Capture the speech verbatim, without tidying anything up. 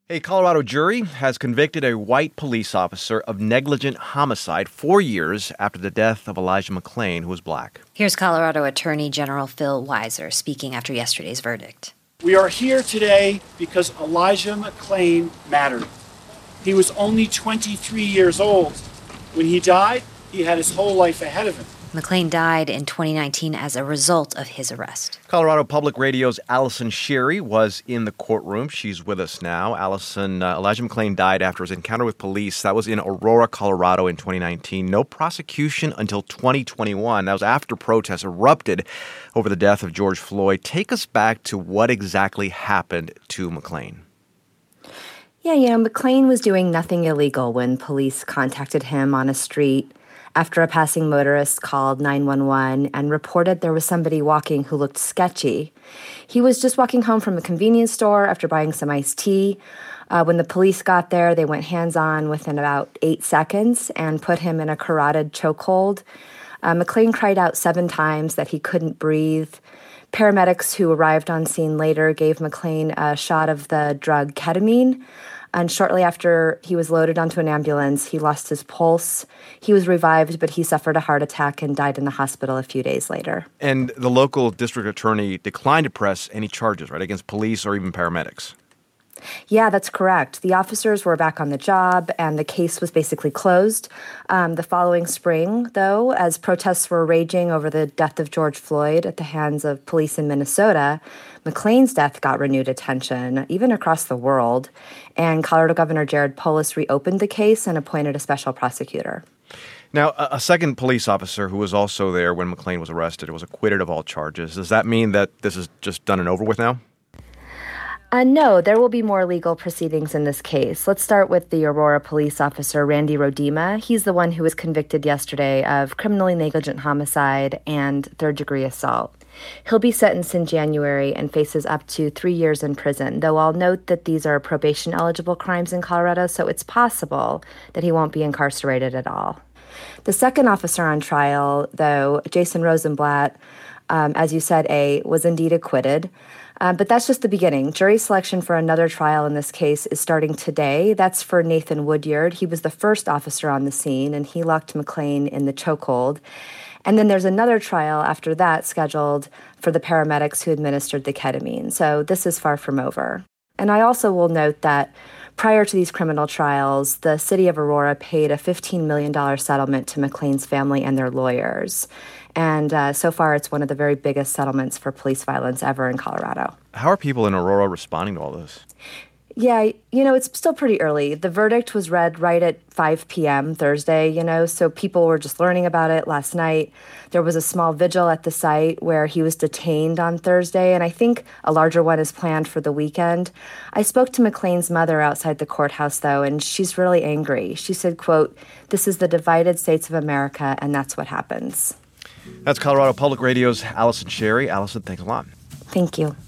A Colorado jury has convicted a white police officer of negligent homicide four years after the death of Elijah McClain, who was black. Here's Colorado Attorney General Phil Weiser speaking after yesterday's verdict. We are here today because Elijah McClain mattered. He was only twenty-three years old. When he died, he had his whole life ahead of him. McClain died in twenty nineteen as a result of his arrest. Colorado Public Radio's Allison Sherry was in the courtroom. She's with us now. Allison, uh, Elijah McClain died after his encounter with police. That was in Aurora, Colorado in twenty nineteen. No prosecution until twenty twenty-one. That was after protests erupted over the death of George Floyd. Take us back to what exactly happened to McClain. Yeah, you know, McClain was doing nothing illegal when police contacted him on a street after a passing motorist called nine one one and reported there was somebody walking who looked sketchy. He was just walking home from a convenience store after buying some iced tea. Uh, when the police got there, they went hands-on within about eight seconds and put him in a carotid chokehold. Uh, McClain cried out seven times that he couldn't breathe. Paramedics who arrived on scene later gave McClain a shot of the drug ketamine. And shortly after he was loaded onto an ambulance, he lost his pulse. He was revived, but he suffered a heart attack and died in the hospital a few days later. And the local district attorney declined to press any charges, right, against police or even paramedics. Yeah, that's correct. The officers were back on the job, and the case was basically closed. Um, the following spring, though, as protests were raging over the death of George Floyd at the hands of police in Minnesota, McClain's death got renewed attention, even across the world. And Colorado Governor Jared Polis reopened the case and appointed a special prosecutor. Now, a, a second police officer who was also there when McClain was arrested was acquitted of all charges. Does that mean that this is just done and over with now? Uh, no, there will be more legal proceedings in this case. Let's start with the Aurora police officer, Randy Rodema. He's the one who was convicted yesterday of criminally negligent homicide and third-degree assault. He'll be sentenced in January and faces up to three years in prison, though I'll note that these are probation-eligible crimes in Colorado, so it's possible that he won't be incarcerated at all. The second officer on trial, though, Jason Rosenblatt, um, as you said, A, was indeed acquitted. Uh, but that's just the beginning. Jury selection for another trial in this case is starting today. That's for Nathan Woodyard. He was the first officer on the scene, and he locked McClain in the chokehold. And then there's another trial after that scheduled for the paramedics who administered the ketamine. So this is far from over. And I also will note that prior to these criminal trials, the city of Aurora paid a fifteen million dollars settlement to McClain's family and their lawyers. And uh, so far, it's one of the very biggest settlements for police violence ever in Colorado. How are people in Aurora responding to all this? Yeah, you know, it's still pretty early. The verdict was read right at five p.m. Thursday, you know, so people were just learning about it last night. There was a small vigil at the site where he was detained on Thursday, and I think a larger one is planned for the weekend. I spoke to McClain's mother outside the courthouse, though, and she's really angry. She said, quote, "This is the divided states of America, and that's what happens." That's Colorado Public Radio's Allison Sherry. Allison, thanks a lot. Thank you.